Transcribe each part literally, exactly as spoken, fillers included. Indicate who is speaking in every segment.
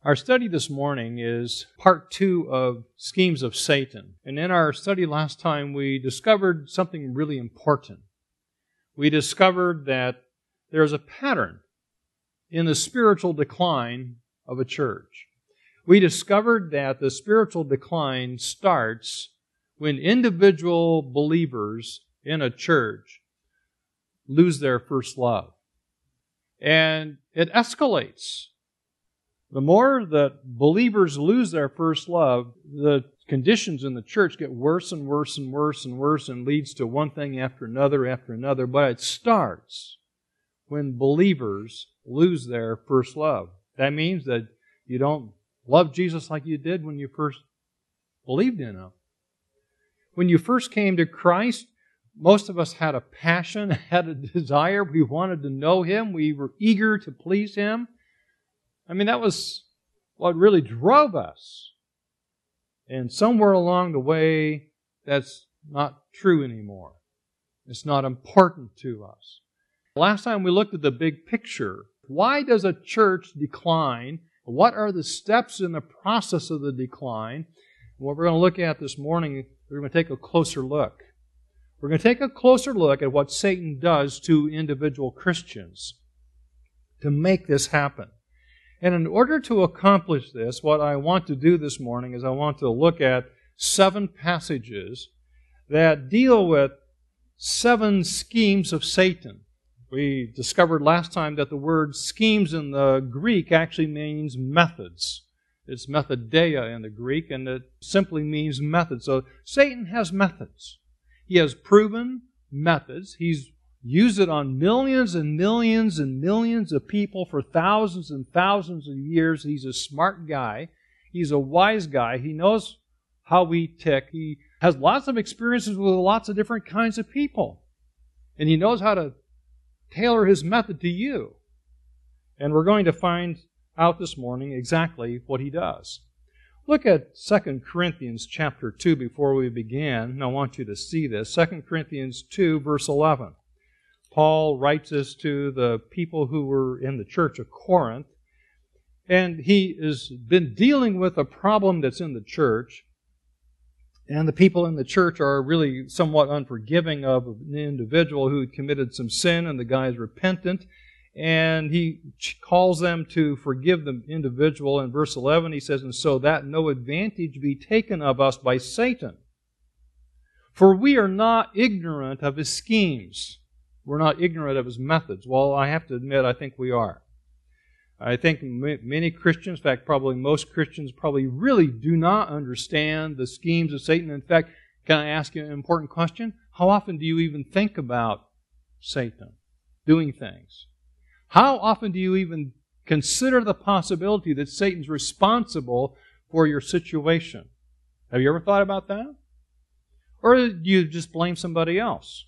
Speaker 1: Our study this morning is part two of Schemes of Satan. And in our study last time, we discovered something really important. We discovered that there's a pattern in the spiritual decline of a church. We discovered that the spiritual decline starts when individual believers in a church lose their first love. And it escalates. The more that believers lose their first love, the conditions in the church get worse and worse and worse and worse and leads to one thing after another after another. But it starts when believers lose their first love. That means that you don't love Jesus like you did when you first believed in Him. When you first came to Christ, most of us had a passion, had a desire. We wanted to know Him. We were eager to please Him. I mean, that was what really drove us. And somewhere along the way, that's not true anymore. It's not important to us. Last time we looked at the big picture. Why does a church decline? What are the steps in the process of the decline? And what we're going to look at this morning, we're going to take a closer look. We're going to take a closer look at what Satan does to individual Christians to make this happen. And in order to accomplish this, what I want to do this morning is I want to look at seven passages that deal with seven schemes of Satan. We discovered last time that the word schemes in the Greek actually means methods. It's methodeia in the Greek, and it simply means method. So Satan has methods. He has proven methods. He's used it on millions and millions and millions of people for thousands and thousands of years. He's a smart guy. He's a wise guy. He knows how we tick. He has lots of experiences with lots of different kinds of people. And he knows how to tailor his method to you. And we're going to find out this morning exactly what he does. Look at Second Corinthians chapter two before we begin. And I want you to see this. Second Corinthians two, verse eleven. Paul writes this to the people who were in the church of Corinth. And he has been dealing with a problem that's in the church. And the people in the church are really somewhat unforgiving of an individual who had committed some sin, and the guy is repentant. And he calls them to forgive the individual. In verse eleven, he says, "And so that no advantage be taken of us by Satan. For we are not ignorant of his schemes." We're not ignorant of his methods. Well, I have to admit, I think we are. I think many Christians, in fact, probably most Christians, probably really do not understand the schemes of Satan. In fact, can I ask you an important question? How often do you even think about Satan doing things? How often do you even consider the possibility that Satan's responsible for your situation? Have you ever thought about that? Or do you just blame somebody else?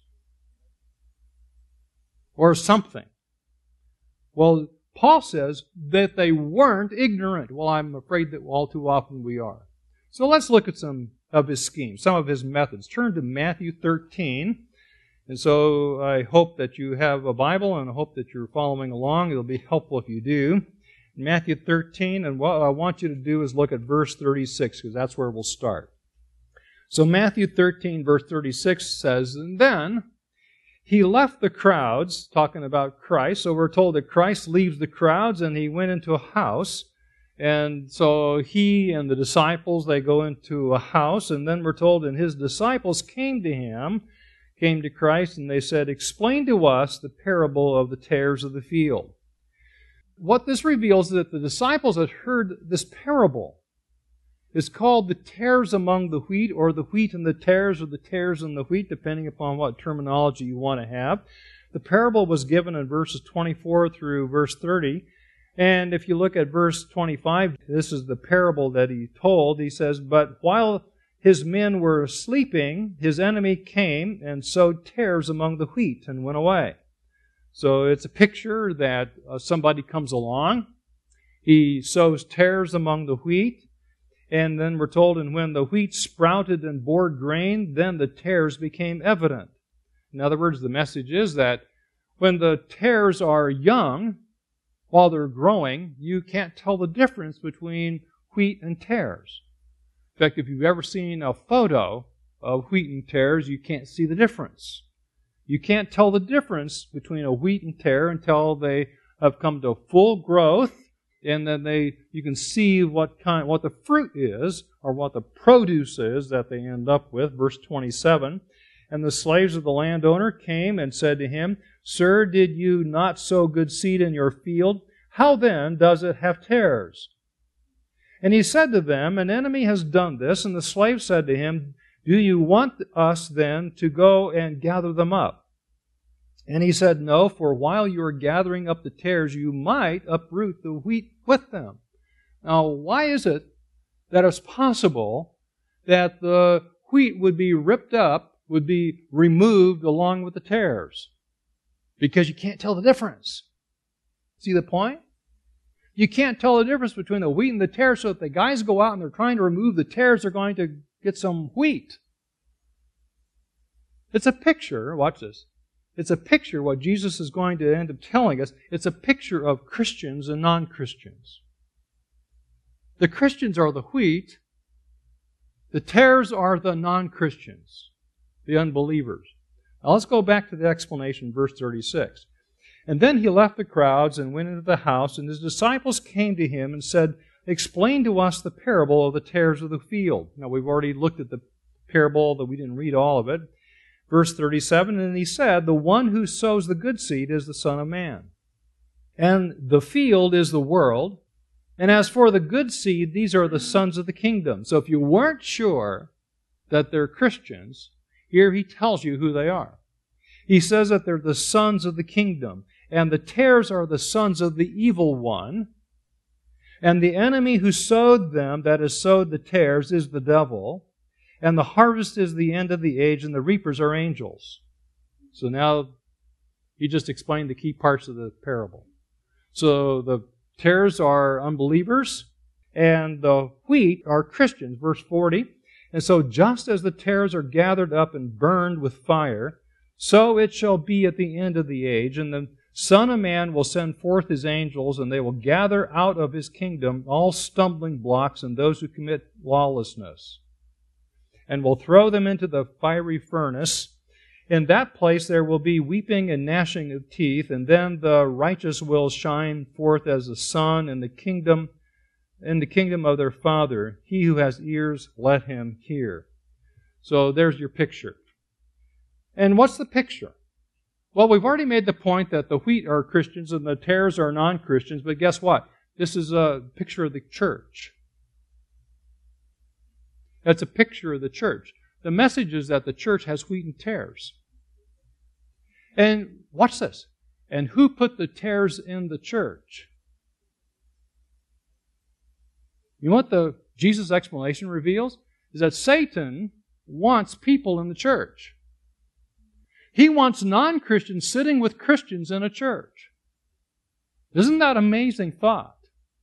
Speaker 1: Or something? Well, Paul says that they weren't ignorant. Well, I'm afraid that all too often we are. So let's look at some of his schemes, some of his methods. Turn to Matthew thirteen. And so I hope that you have a Bible, and I hope that you're following along. It'll be helpful if you do. Matthew thirteen, and what I want you to do is look at verse thirty-six, because that's where we'll start. So Matthew thirteen, verse thirty-six says, "And then he left the crowds," talking about Christ. So we're told that Christ leaves the crowds and he went into a house. And so he and the disciples, they go into a house. And then we're told, and his disciples came to him, came to Christ, and they said, "Explain to us the parable of the tares of the field." What this reveals is that the disciples had heard this parable. It's called the tares among the wheat, or the wheat and the tares, or the tares and the wheat, depending upon what terminology you want to have. The parable was given in verses twenty-four through verse thirty. And if you look at verse twenty-five, this is the parable that he told. He says, "But while his men were sleeping, his enemy came and sowed tares among the wheat and went away." So it's a picture that uh, somebody comes along. He sows tares among the wheat. And then we're told, and when the wheat sprouted and bore grain, then the tares became evident. In other words, the message is that when the tares are young, while they're growing, you can't tell the difference between wheat and tares. In fact, if you've ever seen a photo of wheat and tares, you can't see the difference. You can't tell the difference between a wheat and tare until they have come to full growth, and then they you can see what kind what the fruit is, or what the produce is that they end up with. Verse twenty-seven, and the slaves of the landowner came and said to him, Sir, did you not sow good seed in your field? How then does it have tares? And he said to them, An enemy has done this. And the slave said to him, Do you want us then to go and gather them up? And he said, No, for while you are gathering up the tares, you might uproot the wheat with them. Now, why is it that it's possible that the wheat would be ripped up, would be removed along with the tares? Because you can't tell the difference. See the point? You can't tell the difference between the wheat and the tares, so if the guys go out and they're trying to remove the tares, they're going to get some wheat. It's a picture, watch this. It's a picture, what Jesus is going to end up telling us, it's a picture of Christians and non-Christians. The Christians are the wheat, the tares are the non-Christians, the unbelievers. Now let's go back to the explanation, verse thirty-six. And then he left the crowds and went into the house, and his disciples came to him and said, Explain to us the parable of the tares of the field. Now we've already looked at the parable, that we didn't read all of it. Verse thirty-seven, and he said, The one who sows the good seed is the Son of Man. And the field is the world. And as for the good seed, these are the sons of the kingdom. So if you weren't sure that they're Christians, here he tells you who they are. He says that they're the sons of the kingdom. And the tares are the sons of the evil one. And the enemy who sowed them, that has sowed the tares, is the devil. And the harvest is the end of the age, and the reapers are angels. So now he just explained the key parts of the parable. So the tares are unbelievers, and the wheat are Christians. Verse forty, And so just as the tares are gathered up and burned with fire, so it shall be at the end of the age, and the Son of Man will send forth His angels, and they will gather out of His kingdom all stumbling blocks and those who commit lawlessness, and will throw them into the fiery furnace. In that place there will be weeping and gnashing of teeth, and then the righteous will shine forth as the sun in the kingdom, in the kingdom of their Father. He who has ears, let him hear. So there's your picture. And what's the picture? Well, we've already made the point that the wheat are Christians and the tares are non-Christians, but guess what? This is a picture of the church. That's a picture of the church. The message is that the church has wheat and tares. And watch this. And who put the tares in the church? You know what the Jesus explanation reveals? Is that Satan wants people in the church. He wants non-Christians sitting with Christians in a church. Isn't that an amazing thought?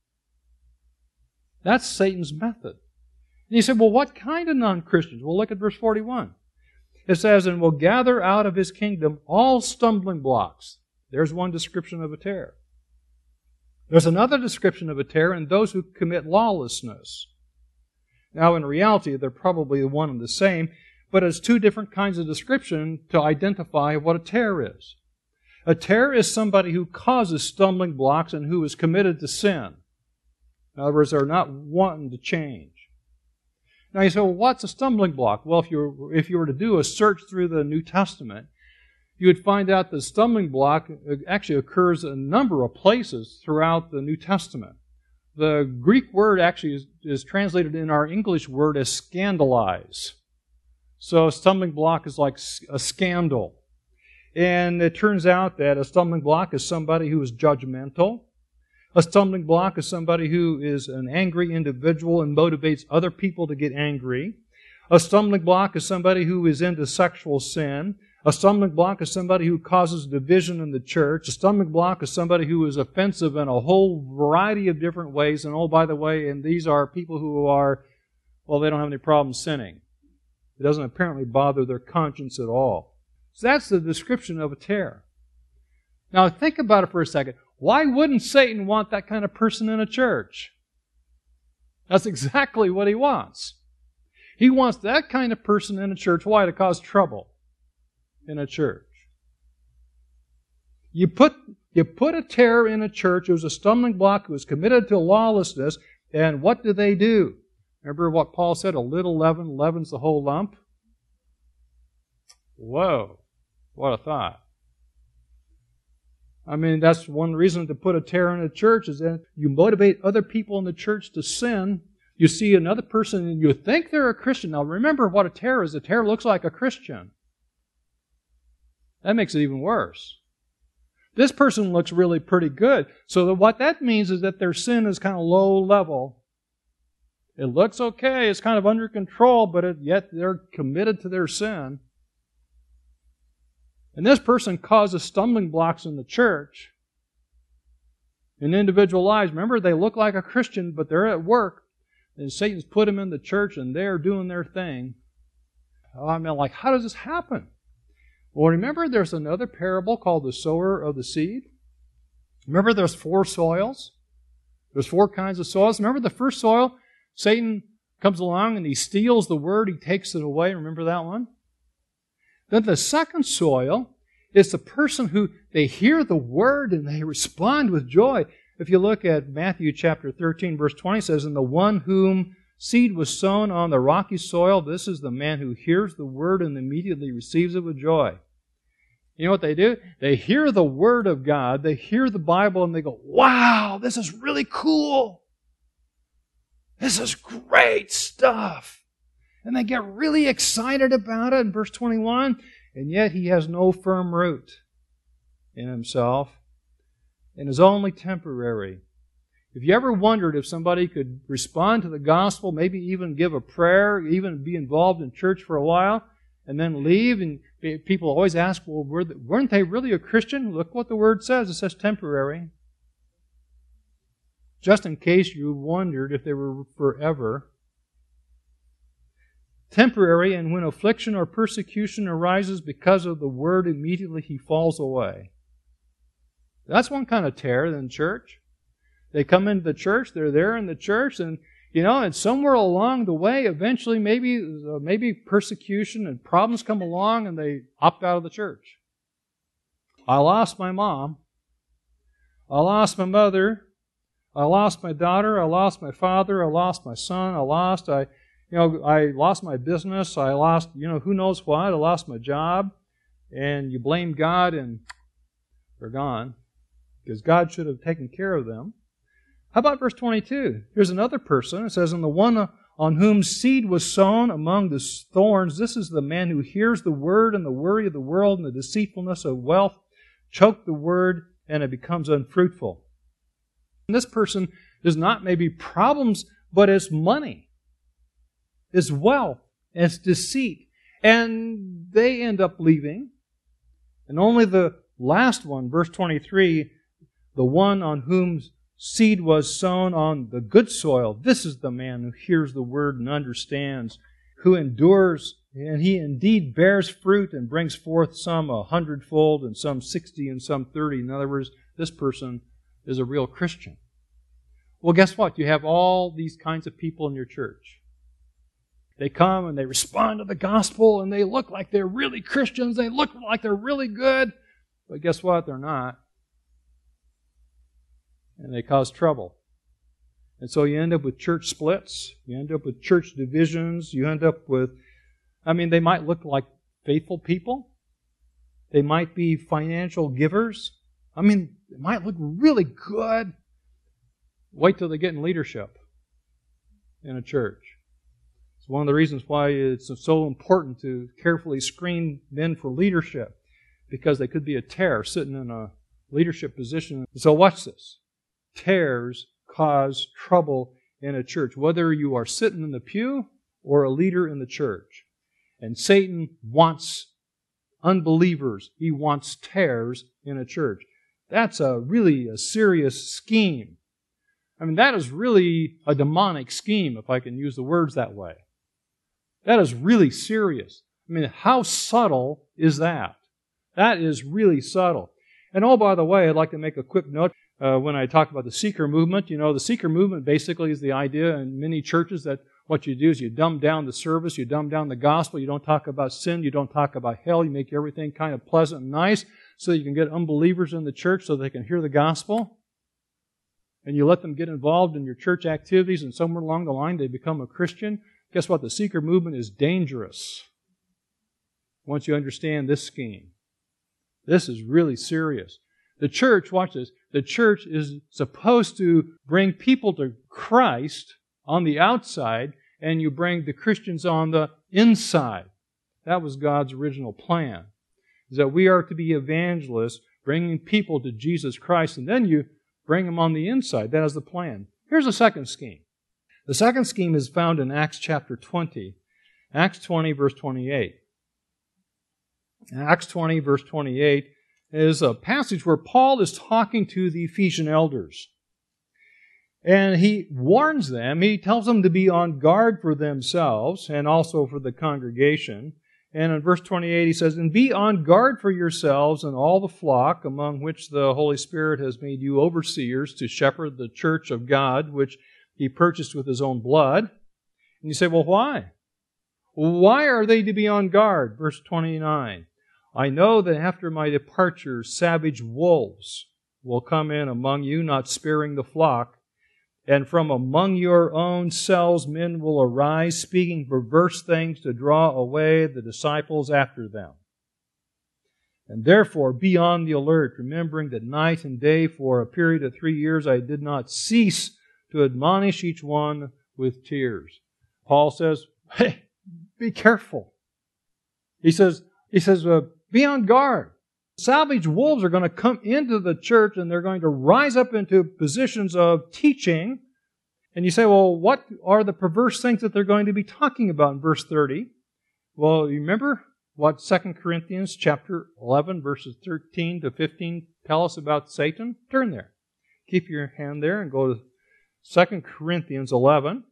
Speaker 1: That's Satan's method. And he said, well, what kind of non-Christians? Well, look at verse forty-one. It says, and will gather out of His kingdom all stumbling blocks. There's one description of a tare. There's another description of a tare, and those who commit lawlessness. Now, in reality, they're probably one and the same, but it's two different kinds of description to identify what a tare is. A tare is somebody who causes stumbling blocks and who is committed to sin. In other words, they're not wanting to change. Now you say, well, what's a stumbling block? Well, if you were, if you were to do a search through the New Testament, you would find out the stumbling block actually occurs in a number of places throughout the New Testament. The Greek word actually is, is translated in our English word as scandalize. So a stumbling block is like a scandal. And it turns out that a stumbling block is somebody who is judgmental. A stumbling block is somebody who is an angry individual and motivates other people to get angry. A stumbling block is somebody who is into sexual sin. A stumbling block is somebody who causes division in the church. A stumbling block is somebody who is offensive in a whole variety of different ways. And oh, by the way, and these are people who are, well, they don't have any problem sinning. It doesn't apparently bother their conscience at all. So that's the description of a tare. Now think about it for a second. Why wouldn't Satan want that kind of person in a church? That's exactly what he wants. He wants that kind of person in a church. Why? To cause trouble in a church. You put, you put a terror in a church who was a stumbling block, who was committed to lawlessness, and what do they do? Remember what Paul said, a little leaven leavens the whole lump? Whoa, what a thought. I mean, that's one reason to put a terror in a church is that you motivate other people in the church to sin. You see another person and you think they're a Christian. Now remember what a terror is. A terror looks like a Christian. That makes it even worse. This person looks really pretty good. So that what that means is that their sin is kind of low level. It looks okay. It's kind of under control, but it, yet they're committed to their sin. And this person causes stumbling blocks in the church, in individual lives. Remember, they look like a Christian, but they're at work, and Satan's put them in the church, and they're doing their thing. Oh, I mean, like, how does this happen? Well, remember, there's another parable called the sower of the seed. Remember, there's four soils. There's four kinds of soils. Remember the first soil? Satan comes along and he steals the word. He takes it away. Remember that one? Then the second soil is the person who they hear the word and they respond with joy. If you look at Matthew chapter thirteen, verse twenty, it says, "And the one whom seed was sown on the rocky soil, this is the man who hears the word and immediately receives it with joy." You know what they do? They hear the word of God, they hear the Bible, and they go, "Wow, this is really cool. This is great stuff." And they get really excited about it in verse twenty-one, and yet he has no firm root in himself and is only temporary. If you ever wondered if somebody could respond to the gospel, maybe even give a prayer, even be involved in church for a while, and then leave, and people always ask, well, weren't they really a Christian? Look what the word says. It says temporary. Just in case you wondered if they were forever. Temporary, and when affliction or persecution arises because of the word, immediately he falls away. That's one kind of terror in church. They come into the church, they're there in the church, and you know, and somewhere along the way, eventually maybe uh, maybe persecution and problems come along and they opt out of the church. I lost my mom. I lost my mother. I lost my daughter. I lost my father. I lost my son. I lost, I, you know, I lost my business. I lost, you know, who knows what. I lost my job. And you blame God and they're gone. Because God should have taken care of them. How about verse twenty-two? Here's another person. It says, "And the one on whom seed was sown among the thorns, this is the man who hears the word, and the worry of the world and the deceitfulness of wealth choke the word, and it becomes unfruitful." And this person is not maybe problems, but it's money, it's wealth, it's deceit. And they end up leaving. And only the last one, verse twenty-three, "The one on whom seed was sown on the good soil, this is the man who hears the word and understands, who endures, and he indeed bears fruit and brings forth some a hundredfold and some sixty and some thirty." In other words, this person is a real Christian. Well, guess what? You have all these kinds of people in your church. They come and they respond to the gospel and they look like they're really Christians. They look like they're really good. But guess what? They're not. And they cause trouble. And so you end up with church splits. You end up with church divisions. You end up with, I mean, they might look like faithful people. They might be financial givers. I mean, it might look really good. Wait till they get in leadership in a church. It's one of the reasons why it's so important to carefully screen men for leadership, because they could be a terror sitting in a leadership position. So watch this. Tares cause trouble in a church, whether you are sitting in the pew or a leader in the church. And Satan wants unbelievers. He wants tares in a church. That's a really a serious scheme. I mean, that is really a demonic scheme, if I can use the words that way. That is really serious. I mean, how subtle is that? That is really subtle. And oh, by the way, I'd like to make a quick note. uh, when I talk about the seeker movement. You know, the seeker movement basically is the idea in many churches that what you do is you dumb down the service, you dumb down the gospel, you don't talk about sin, you don't talk about hell, you make everything kind of pleasant and nice so you can get unbelievers in the church so they can hear the gospel. And you let them get involved in your church activities, and somewhere along the line they become a Christian. Guess what? The seeker movement is dangerous once you understand this scheme. This is really serious. The church, watch this, the church is supposed to bring people to Christ on the outside, and you bring the Christians on the inside. That was God's original plan, is that we are to be evangelists, bringing people to Jesus Christ, and then you bring them on the inside. That is the plan. Here's the second scheme. The second scheme is found in Acts chapter twenty. Acts twenty, verse twenty-eight. Acts twenty, verse twenty-eight is a passage where Paul is talking to the Ephesian elders. And he warns them, he tells them to be on guard for themselves and also for the congregation. And in verse twenty-eight he says, "And be on guard for yourselves and all the flock among which the Holy Spirit has made you overseers to shepherd the church of God, which He purchased with His own blood." And you say, well, why? Why are they to be on guard? Verse twenty-nine, "I know that after my departure savage wolves will come in among you, not sparing the flock. And from among your own selves men will arise, speaking perverse things to draw away the disciples after them. And therefore be on the alert, remembering that night and day for a period of three years I did not cease to admonish each one with tears." Paul says, hey, be careful. He says, he says, uh, be on guard. Savage wolves are going to come into the church and they're going to rise up into positions of teaching. And you say, well, what are the perverse things that they're going to be talking about in verse thirty? Well, you remember what Second Corinthians chapter eleven, verses thirteen to fifteen tell us about Satan? Turn there. Keep your hand there and go to Second Corinthians eleven.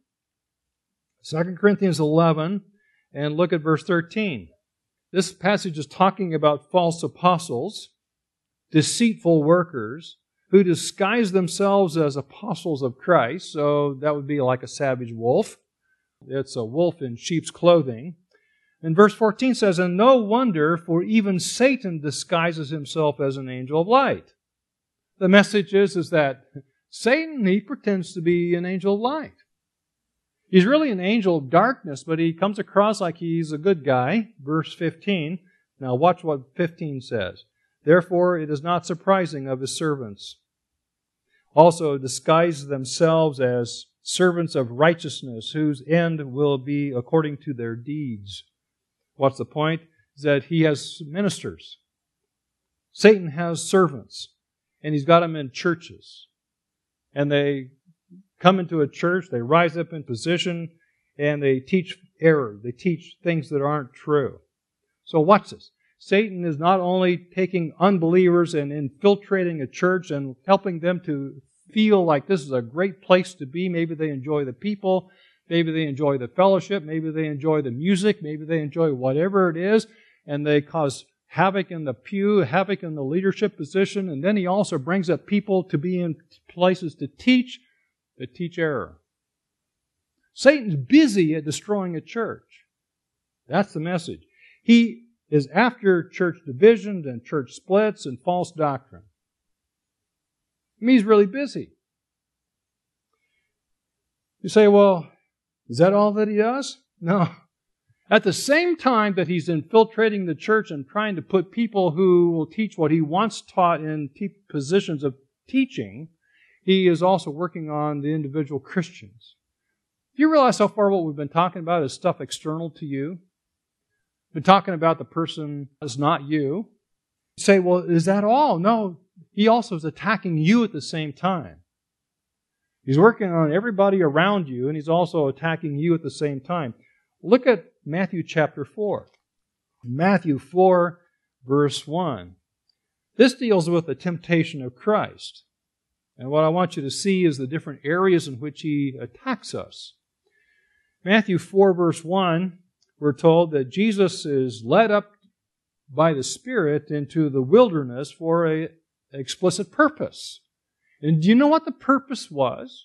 Speaker 1: Second Corinthians eleven, and look at verse thirteen. This passage is talking about false apostles, deceitful workers, who disguise themselves as apostles of Christ. So that would be like a savage wolf. It's a wolf in sheep's clothing. And verse fourteen says, "And no wonder, for even Satan disguises himself as an angel of light." The message is, is that Satan, he pretends to be an angel of light. He's really an angel of darkness, but he comes across like he's a good guy. Verse fifteen. Now watch what fifteen says. "Therefore it is not surprising of his servants also disguise themselves as servants of righteousness, whose end will be according to their deeds." What's the point? Is that he has ministers. Satan has servants, and he's got them in churches. And they come into a church, they rise up in position, and they teach error. They teach things that aren't true. So watch this. Satan is not only taking unbelievers and infiltrating a church and helping them to feel like this is a great place to be. Maybe they enjoy the people, maybe they enjoy the fellowship, maybe they enjoy the music, maybe they enjoy whatever it is, and they cause havoc in the pew, havoc in the leadership position, and then he also brings up people to be in places to teach, that teach error. Satan's busy at destroying a church. That's the message. He is after church divisions and church splits and false doctrine. I mean, he's really busy. You say, well, is that all that he does? No. At the same time that he's infiltrating the church and trying to put people who will teach what he wants taught in te- positions of teaching, he is also working on the individual Christians. Do you realize so far what we've been talking about is stuff external to you? We've been talking about the person that's not you. You say, well, is that all? No, he also is attacking you at the same time. He's working on everybody around you, and he's also attacking you at the same time. Look at Matthew chapter four. Matthew four, verse one. This deals with the temptation of Christ. And what I want you to see is the different areas in which he attacks us. Matthew four, verse one, we're told that Jesus is led up by the Spirit into the wilderness for an explicit purpose. And do you know what the purpose was?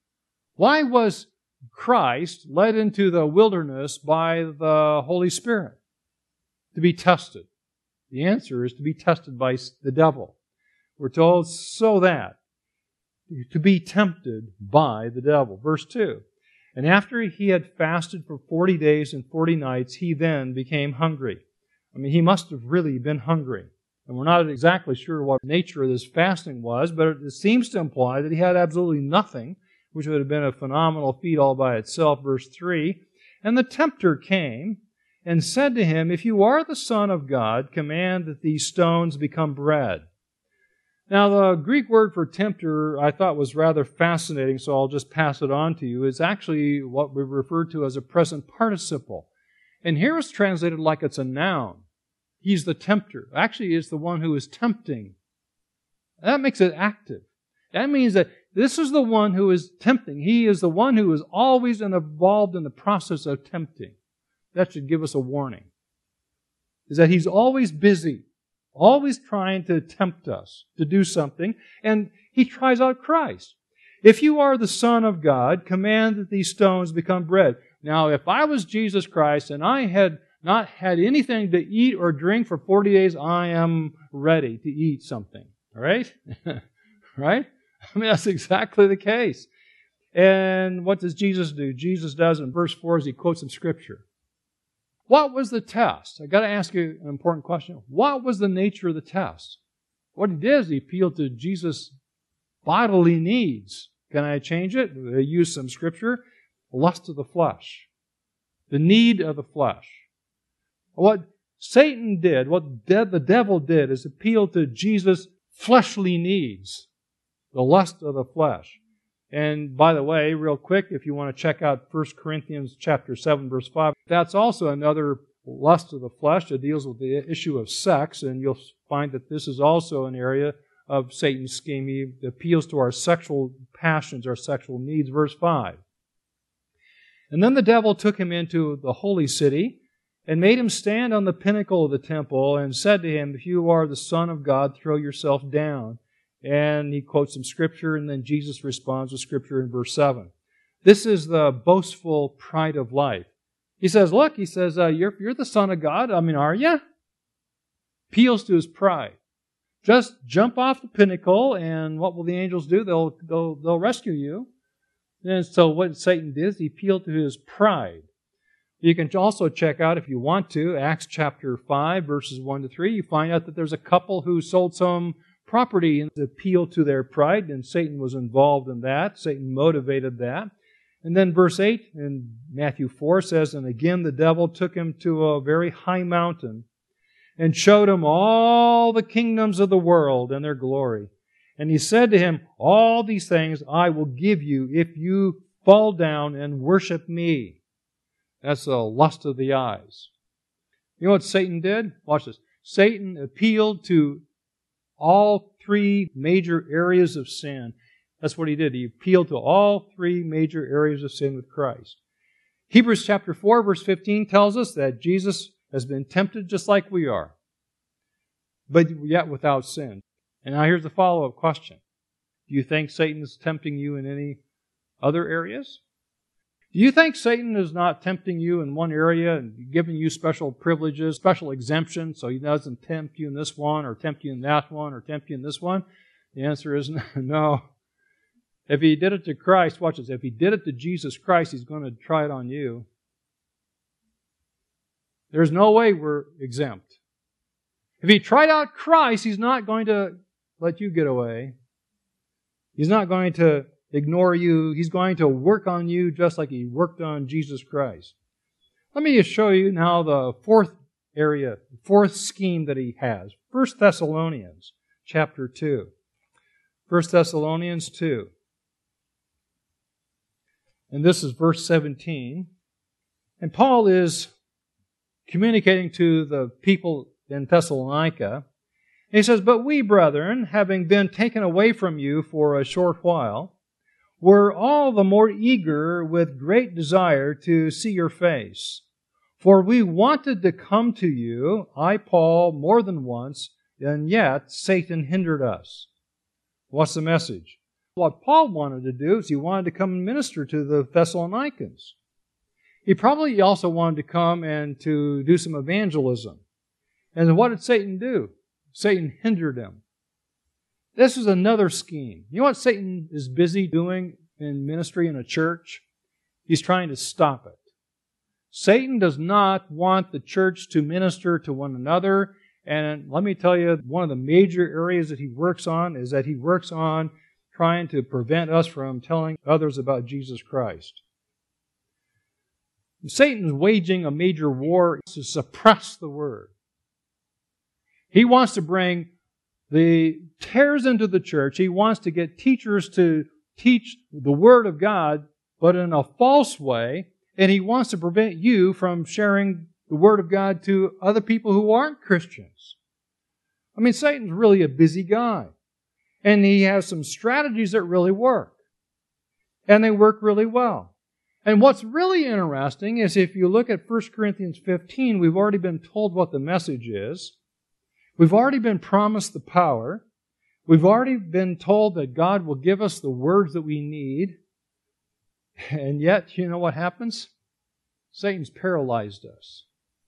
Speaker 1: Why was Christ led into the wilderness by the Holy Spirit? To be tested. The answer is to be tested by the devil. We're told so that, to be tempted by the devil. Verse two. And after he had fasted for forty days and forty nights, he then became hungry. I mean, he must have really been hungry. And we're not exactly sure what the nature of this fasting was, but it seems to imply that he had absolutely nothing, which would have been a phenomenal feat all by itself. Verse three. And the tempter came and said to him, If you are the Son of God, command that these stones become bread. Now, the Greek word for tempter I thought was rather fascinating, so I'll just pass it on to you. It's actually what we refer to as a present participle. And here it's translated like it's a noun. He's the tempter. Actually, it's the one who is tempting. That makes it active. That means that this is the one who is tempting. He is the one who is always involved in the process of tempting. That should give us a warning. Is that he's always busy. Always trying to tempt us to do something, and he tries out Christ. If you are the Son of God, command that these stones become bread. Now, if I was Jesus Christ and I had not had anything to eat or drink for forty days, I am ready to eat something. All right? Right? I mean, that's exactly the case. And what does Jesus do? Jesus does in verse four as he quotes some Scripture. What was the test? I've got to ask you an important question. What was the nature of the test? What he did is he appealed to Jesus' bodily needs. Can I change it? I use some Scripture. Lust of the flesh. The need of the flesh. What Satan did, what the devil did, is appeal to Jesus' fleshly needs. The lust of the flesh. And by the way, real quick, if you want to check out First Corinthians chapter seven, verse five, that's also another lust of the flesh that deals with the issue of sex, and you'll find that this is also an area of Satan's scheme. He appeals to our sexual passions, our sexual needs. Verse five. And then the devil took him into the holy city and made him stand on the pinnacle of the temple and said to him, If you are the Son of God, throw yourself down. And he quotes some Scripture, and then Jesus responds with Scripture in verse seven. This is the boastful pride of life. He says, look, he says, uh, you're, you're the Son of God. I mean, are you? Appeals to his pride. Just jump off the pinnacle, and what will the angels do? They'll, they'll, they'll rescue you. And so what Satan did is he appealed to his pride. You can also check out, if you want to, Acts chapter five, verses one to three. You find out that there's a couple who sold some property and appeal to their pride, and Satan was involved in that. Satan motivated that. And then verse eight in Matthew four says, And again the devil took him to a very high mountain and showed him all the kingdoms of the world and their glory. And he said to him, All these things I will give you if you fall down and worship me. That's the lust of the eyes. You know what Satan did? Watch this. Satan appealed to all three major areas of sin. That's what he did. He appealed to all three major areas of sin with Christ. Hebrews chapter four, verse fifteen tells us that Jesus has been tempted just like we are, but yet without sin. And now here's the follow-up question. Do you think Satan is tempting you in any other areas? Do you think Satan is not tempting you in one area and giving you special privileges, special exemptions, so he doesn't tempt you in this one, or tempt you in that one, or tempt you in this one? The answer is no. If he did it to Christ, watch this, if he did it to Jesus Christ, he's going to try it on you. There's no way we're exempt. If he tried out Christ, he's not going to let you get away. He's not going to ignore you. He's going to work on you just like he worked on Jesus Christ. Let me just show you now the fourth area, the fourth scheme that he has. First Thessalonians chapter two. First Thessalonians two. And this is verse seventeen. And Paul is communicating to the people in Thessalonica. He says, But we, brethren, having been taken away from you for a short while, were all the more eager with great desire to see your face. For we wanted to come to you, I, Paul, more than once, and yet Satan hindered us. What's the message? What Paul wanted to do is he wanted to come and minister to the Thessalonians. He probably also wanted to come and to do some evangelism. And what did Satan do? Satan hindered him. This is another scheme. You know what Satan is busy doing in ministry in a church? He's trying to stop it. Satan does not want the church to minister to one another. And let me tell you, one of the major areas that he works on is that he works on trying to prevent us from telling others about Jesus Christ. Satan's waging a major war to suppress the Word. He wants to bring the tares into the church. He wants to get teachers to teach the Word of God, but in a false way. And he wants to prevent you from sharing the Word of God to other people who aren't Christians. I mean, Satan's really a busy guy. And he has some strategies that really work. And they work really well. And what's really interesting is if you look at First Corinthians fifteen, we've already been told what the message is. We've already been promised the power. We've already been told that God will give us the words that we need. And yet, you know what happens? Satan's paralyzed us.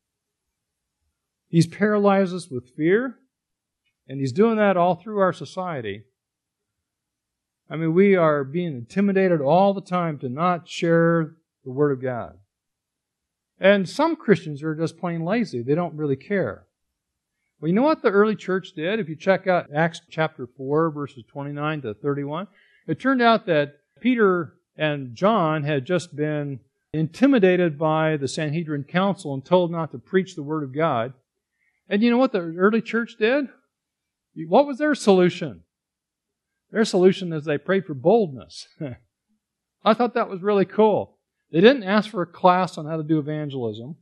Speaker 1: He's paralyzed us with fear, and he's doing that all through our society. I mean, we are being intimidated all the time to not share the Word of God. And some Christians are just plain lazy. They don't really care. Well, you know what the early church did? If you check out Acts chapter four, verses twenty-nine to thirty-one, it turned out that Peter and John had just been intimidated by the Sanhedrin council and told not to preach the Word of God. And you know what the early church did? What was their solution? Their solution is they prayed for boldness. I thought that was really cool. They didn't ask for a class on how to do evangelism.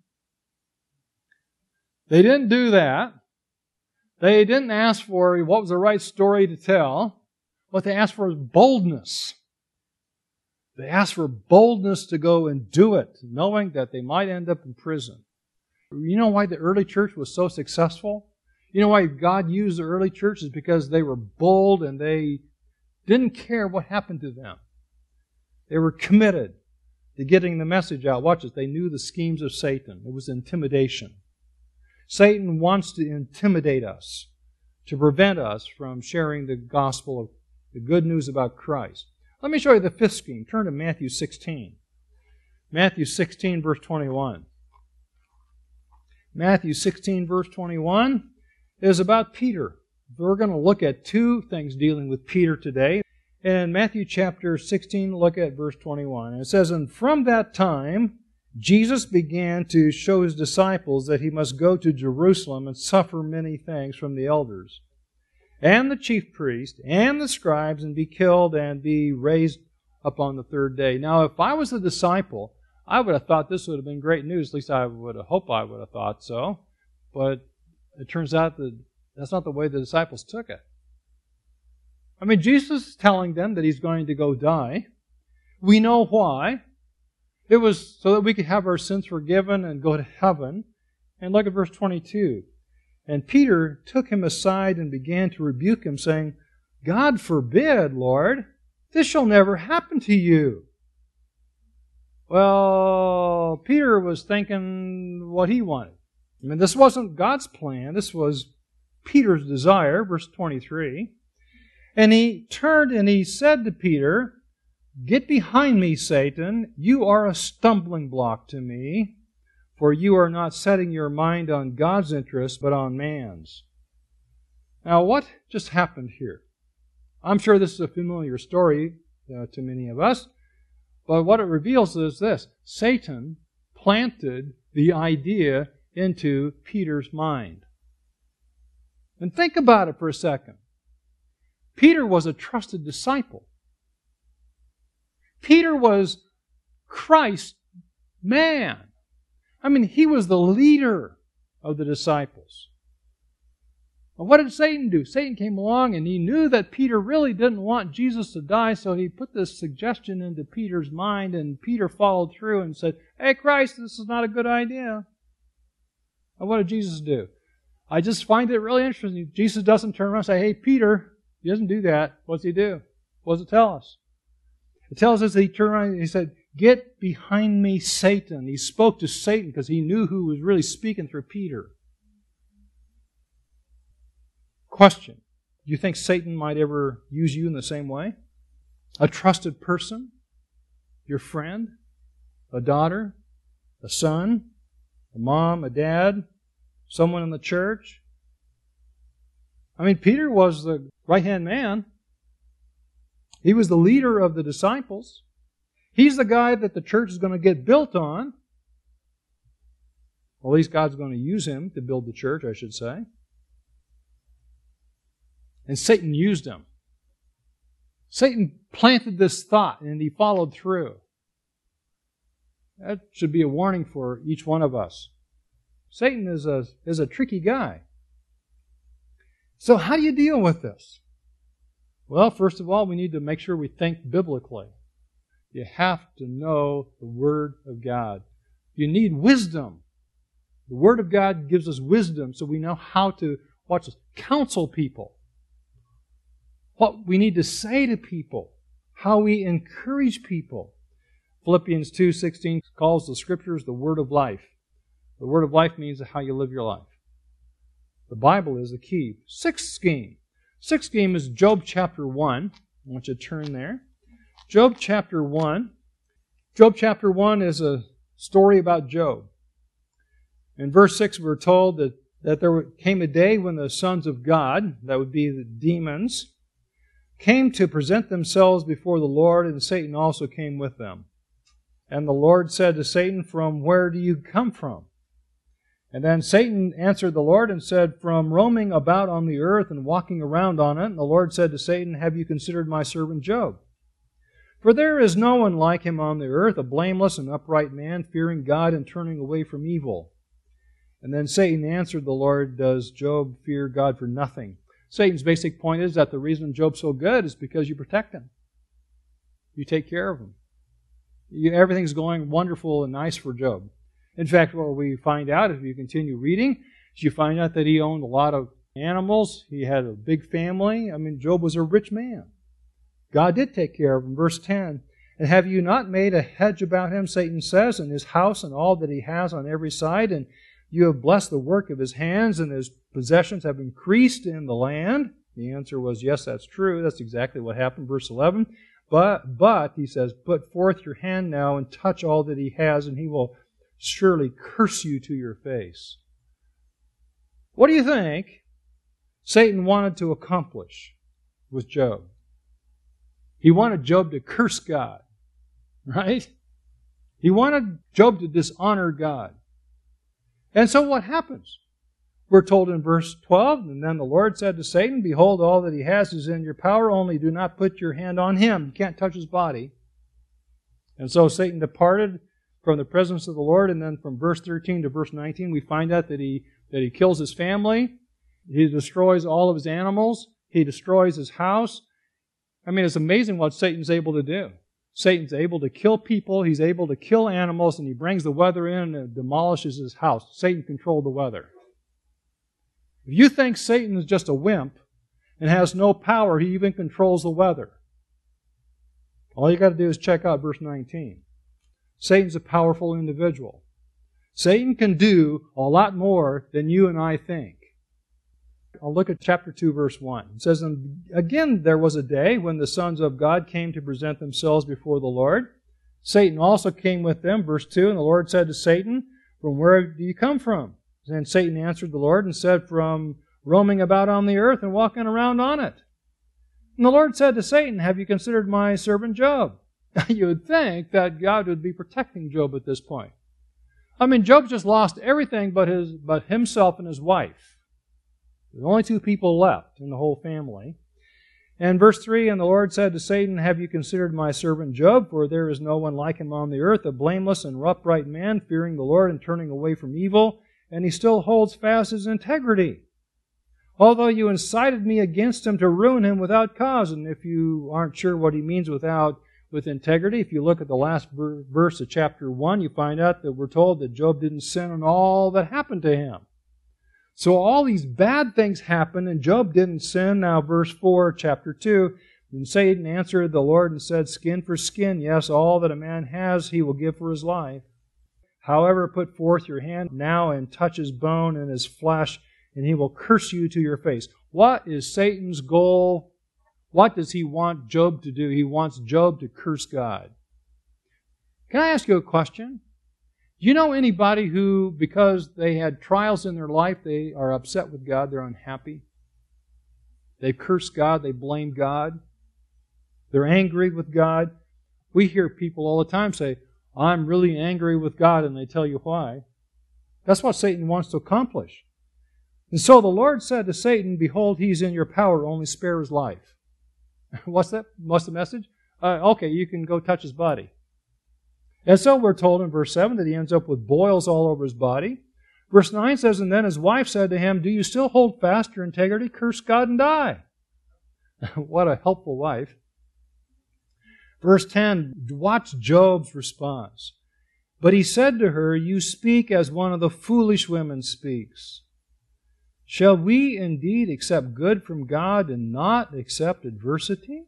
Speaker 1: They didn't do that. They didn't ask for what was the right story to tell. What they asked for was boldness. They asked for boldness to go and do it, knowing that they might end up in prison. You know why the early church was so successful? You know why God used the early church is because they were bold and they didn't care what happened to them. They were committed to getting the message out. Watch this. They knew the schemes of Satan. It was intimidation. Satan wants to intimidate us, to prevent us from sharing the gospel of the good news about Christ. Let me show you the fifth scheme. Turn to Matthew sixteen. Matthew sixteen, verse twenty-one. Matthew sixteen, verse twenty-one is about Peter. We're going to look at two things dealing with Peter today. In Matthew chapter sixteen, look at verse twenty-one. It says, "And from that time, Jesus began to show his disciples that he must go to Jerusalem and suffer many things from the elders and the chief priests and the scribes and be killed and be raised up on the third day." Now, if I was a disciple, I would have thought this would have been great news. At least I would have hoped I would have thought so. But it turns out that that's not the way the disciples took it. I mean, Jesus is telling them that he's going to go die. We know why. It was so that we could have our sins forgiven and go to heaven. And look at verse twenty-two. "And Peter took him aside and began to rebuke him, saying, 'God forbid, Lord, this shall never happen to you.'" Well, Peter was thinking what he wanted. I mean, this wasn't God's plan. This was Peter's desire. Verse twenty-three. "And he turned and he said to Peter, 'Get behind me, Satan. You are a stumbling block to me, for you are not setting your mind on God's interest, but on man's.'" Now, what just happened here? I'm sure this is a familiar story uh, to many of us, but what it reveals is this. Satan planted the idea into Peter's mind. And think about it for a second. Peter was a trusted disciple. Peter was Christ's man. I mean, he was the leader of the disciples. Well, what did Satan do? Satan came along and he knew that Peter really didn't want Jesus to die, so he put this suggestion into Peter's mind, and Peter followed through and said, "Hey, Christ, this is not a good idea." And what did Jesus do? I just find it really interesting. Jesus doesn't turn around and say, "Hey, Peter," he doesn't do that. What's he do? What does it tell us? It tells us that he turned around and he said, "Get behind me, Satan." He spoke to Satan because he knew who was really speaking through Peter. Question. Do you think Satan might ever use you in the same way? A trusted person? Your friend? A daughter? A son? A mom? A dad? Someone in the church? I mean, Peter was the right-hand man. He was the leader of the disciples. He's the guy that the church is going to get built on. Or at least God's going to use him to build the church, I should say. And Satan used him. Satan planted this thought and he followed through. That should be a warning for each one of us. Satan is a, is a tricky guy. So how do you deal with this? Well, first of all, we need to make sure we think biblically. You have to know the Word of God. You need wisdom. The Word of God gives us wisdom so we know how to, watch this, counsel people. What we need to say to people. How we encourage people. Philippians two sixteen calls the Scriptures the Word of life. The Word of life means how you live your life. The Bible is the key. Sixth scheme. Sixth scheme is Job chapter one. I want you to turn there. Job chapter one. Job chapter one is a story about Job. In verse six we're told that, that there came a day when the sons of God, that would be the demons, came to present themselves before the Lord, and Satan also came with them. And the Lord said to Satan, "From where do you come from?" And then Satan answered the Lord and said, "From roaming about on the earth and walking around on it." And the Lord said to Satan, "Have you considered my servant Job? For there is no one like him on the earth, a blameless and upright man, fearing God and turning away from evil." And then Satan answered the Lord, "Does Job fear God for nothing?" Satan's basic point is that the reason Job's so good is because you protect him. You take care of him. You, everything's going wonderful and nice for Job. In fact, what we find out, if you continue reading, is you find out that he owned a lot of animals. He had a big family. I mean, Job was a rich man. God did take care of him. Verse ten, "And have you not made a hedge about him," Satan says, "and his house and all that he has on every side? And you have blessed the work of his hands, and his possessions have increased in the land?" The answer was, yes, that's true. That's exactly what happened. Verse eleven, But, but, he says, "Put forth your hand now and touch all that he has, and he will surely curse you to your face." What do you think Satan wanted to accomplish with Job? He wanted Job to curse God, right? He wanted Job to dishonor God. And so what happens? We're told in verse twelve, "And then the Lord said to Satan, Behold, all that he has is in your power, only do not put your hand on him." You can't touch his body. And so Satan departed from the presence of the Lord, and then from verse thirteen to verse nineteen, we find out that he, that he kills his family, he destroys all of his animals, he destroys his house. I mean, it's amazing what Satan's able to do. Satan's able to kill people, he's able to kill animals, and he brings the weather in and demolishes his house. Satan controlled the weather. If you think Satan is just a wimp and has no power, he even controls the weather. All you got to do is check out verse nineteen. Satan's a powerful individual. Satan can do a lot more than you and I think. I'll look at chapter two, verse one. It says, "And again there was a day when the sons of God came to present themselves before the Lord. Satan also came with them." Verse two, "And the Lord said to Satan, From where do you come from?" And Satan answered the Lord and said, "From roaming about on the earth and walking around on it." And the Lord said to Satan, "Have you considered my servant Job?" You would think that God would be protecting Job at this point. I mean, Job just lost everything but his, but himself and his wife. There's only two people left in the whole family. And verse three, "And the Lord said to Satan, Have you considered my servant Job? For there is no one like him on the earth, a blameless and upright man, fearing the Lord and turning away from evil. And he still holds fast his integrity. Although you incited me against him to ruin him without cause." And if you aren't sure what he means without with integrity, if you look at the last verse of chapter one, you find out that we're told that Job didn't sin in all that happened to him. So all these bad things happened, and Job didn't sin. Now verse four, chapter two, And Satan answered the Lord and said, Skin for skin, yes, all that a man has he will give for his life. However, put forth your hand now and touch his bone and his flesh, and he will curse you to your face. What is Satan's goal? What does he want Job to do? He wants Job to curse God. Can I ask you a question? Do you know anybody who, because they had trials in their life, they are upset with God, they're unhappy? They curse God, they blame God. They're angry with God. We hear people all the time say, I'm really angry with God, and they tell you why. That's what Satan wants to accomplish. And so the Lord said to Satan, Behold, he's in your power, only spare his life. What's that? What's the message? Uh, okay, you can go touch his body. And so we're told in verse seven that he ends up with boils all over his body. Verse nine says, And then his wife said to him, Do you still hold fast your integrity? Curse God and die. What a helpful wife. Verse ten, watch Job's response. But he said to her, You speak as one of the foolish women speaks. Shall we indeed accept good from God and not accept adversity?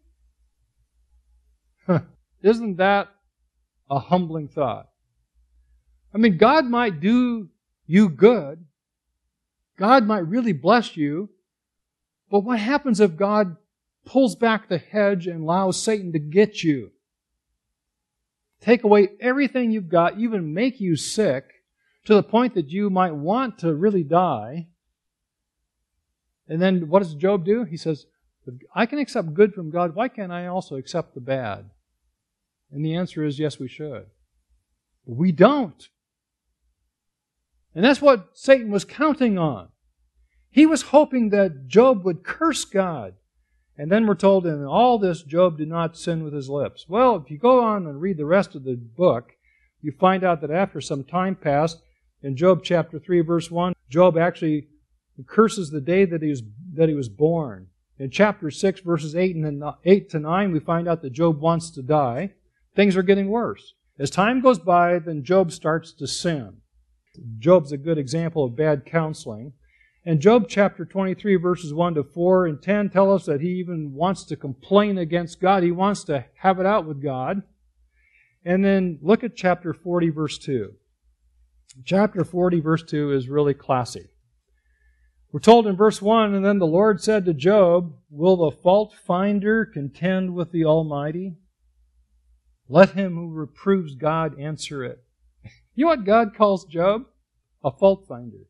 Speaker 1: Isn't that a humbling thought? I mean, God might do you good. God might really bless you. But what happens if God pulls back the hedge and allows Satan to get you? Take away everything you've got, even make you sick, to the point that you might want to really die. And then what does Job do? He says, I can accept good from God. Why can't I also accept the bad? And the answer is, yes, we should. But we don't. And that's what Satan was counting on. He was hoping that Job would curse God. And then we're told in all this, Job did not sin with his lips. Well, if you go on and read the rest of the book, you find out that after some time passed, in Job chapter three, verse one, Job actually curses the day that he was, that he was born. In chapter six, verses eight, and eight to nine, we find out that Job wants to die. Things are getting worse. As time goes by, then Job starts to sin. Job's a good example of bad counseling. And Job chapter twenty-three, verses one to four and ten tell us that he even wants to complain against God. He wants to have it out with God. And then look at chapter forty, verse two. Chapter forty, verse two is really classy. We're told in verse one, And then the Lord said to Job, Will the fault finder contend with the Almighty? Let him who reproves God answer it. You know what God calls Job? A fault finder.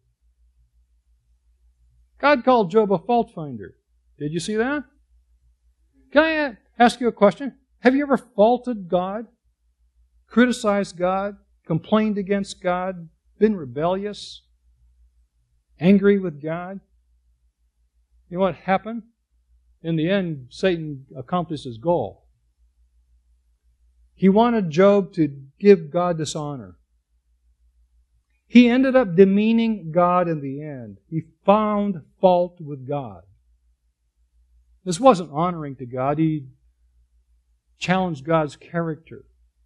Speaker 1: God called Job a fault finder. Did you see that? Can I ask you a question? Have you ever faulted God? Criticized God? Complained against God? Been rebellious? Angry with God? You know what happened? In the end, Satan accomplished his goal. He wanted Job to give God dishonor. He ended up demeaning God in the end. He found fault with God. This wasn't honoring to God. He challenged God's character.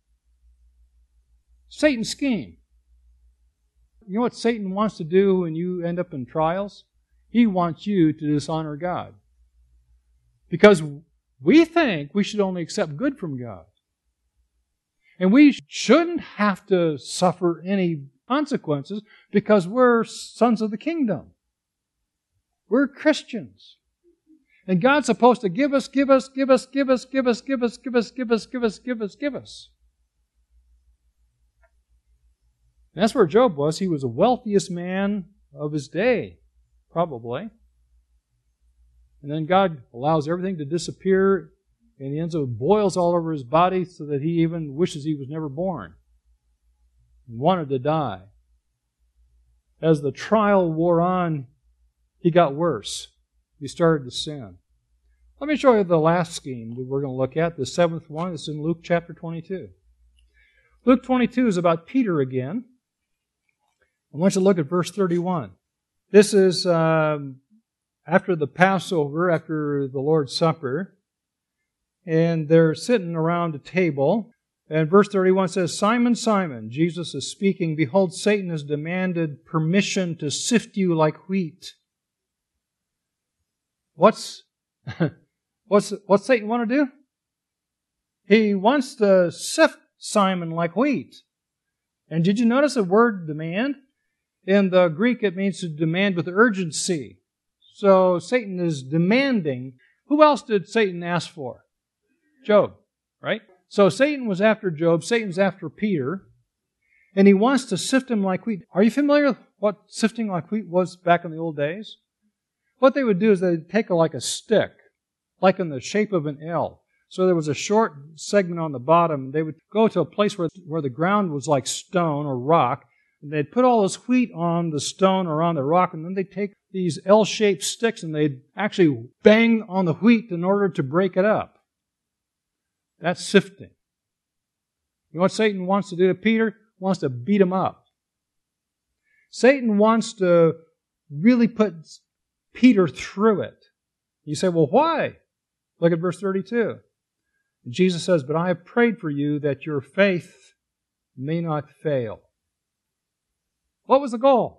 Speaker 1: Satan's scheme. You know what Satan wants to do when you end up in trials? He wants you to dishonor God. Because we think we should only accept good from God. And we shouldn't have to suffer any consequences because we're sons of the kingdom. We're Christians. And God's supposed to give us, give us, give us, give us, give us, give us, give us, give us, give us, give us, give us. And that's where Job was. He was the wealthiest man of his day, probably. And then God allows everything to disappear, and he ends up with boils all over his body so that he even wishes he was never born and wanted to die. As the trial wore on, he got worse. He started to sin. Let me show you the last scheme that we're going to look at, the seventh one. It's in Luke chapter twenty-two. Luke twenty-two is about Peter again. I want you to look at verse thirty-one. This is um, after the Passover, after the Lord's Supper, and they're sitting around a table. And verse thirty-one says, Simon, Simon, Jesus is speaking, Behold, Satan has demanded permission to sift you like wheat. What's What's, what's Satan want to do? He wants to sift Simon like wheat. And did you notice the word demand? In the Greek, it means to demand with urgency. So Satan is demanding. Who else did Satan ask for? Job, right? So Satan was after Job. Satan's after Peter. And he wants to sift him like wheat. Are you familiar with what sifting like wheat was back in the old days? What they would do is they'd take a, like a stick, like in the shape of an L. So there was a short segment on the bottom. They would go to a place where, where the ground was like stone or rock. And they'd put all this wheat on the stone or on the rock, and then they'd take these L-shaped sticks and they'd actually bang on the wheat in order to break it up. That's sifting. You know what Satan wants to do to Peter? He wants to beat him up. Satan wants to really put Peter through it. You say, well, why? Look at verse thirty-two. Jesus says, but I have prayed for you that your faith may not fail. What was the goal?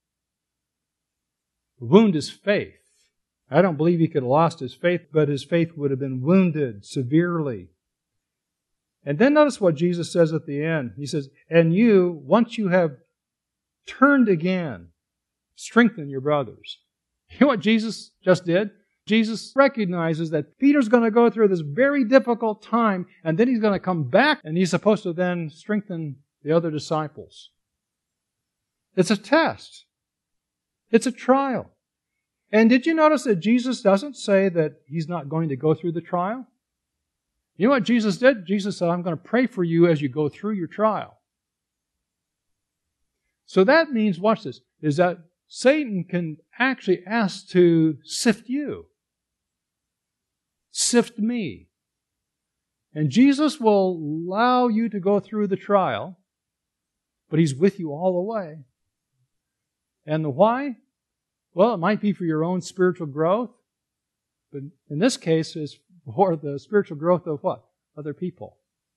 Speaker 1: Wound his faith. I don't believe he could have lost his faith, but his faith would have been wounded severely. And then notice what Jesus says at the end. He says, and you, once you have turned again, strengthen your brothers. You know what Jesus just did? Jesus recognizes that Peter's going to go through this very difficult time, and then he's going to come back, and he's supposed to then strengthen the other disciples. It's a test. It's a trial. And did you notice that Jesus doesn't say that he's not going to go through the trial? You know what Jesus did? Jesus said, I'm going to pray for you as you go through your trial. So that means, watch this, is that Satan can actually ask to sift you. Sift me. And Jesus will allow you to go through the trial, but He's with you all the way. And the why? Well, it might be for your own spiritual growth, but in this case, it's for the spiritual growth of what? Other people.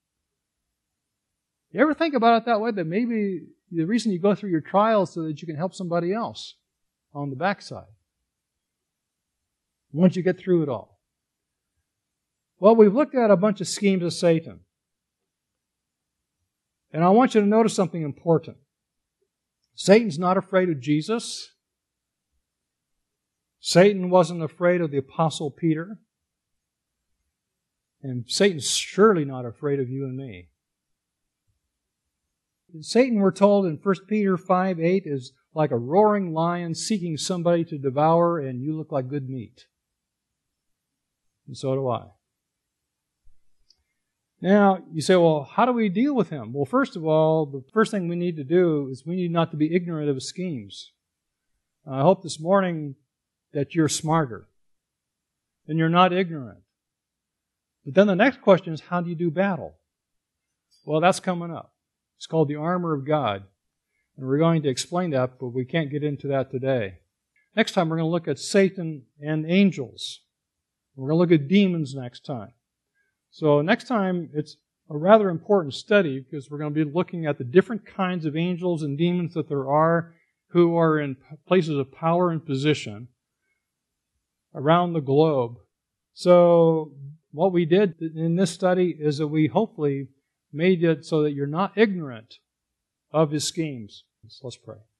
Speaker 1: You ever think about it that way? That maybe the reason you go through your trials is so that you can help somebody else on the backside. Once you get through it all. Well, we've looked at a bunch of schemes of Satan. And I want you to notice something important. Satan's not afraid of Jesus. Satan wasn't afraid of the Apostle Peter. And Satan's surely not afraid of you and me. Satan, we're told in First Peter five eight, is like a roaring lion seeking somebody to devour, and you look like good meat. And so do I. Now, you say, well, how do we deal with him? Well, first of all, the first thing we need to do is we need not to be ignorant of his schemes. I hope this morning that you're smarter and you're not ignorant. But then the next question is, how do you do battle? Well, that's coming up. It's called the armor of God. And we're going to explain that, but we can't get into that today. Next time, we're going to look at Satan and angels. We're going to look at demons next time. So next time, it's a rather important study because we're going to be looking at the different kinds of angels and demons that there are who are in places of power and position around the globe. So what we did in this study is that we hopefully made it so that you're not ignorant of his schemes. So let's pray.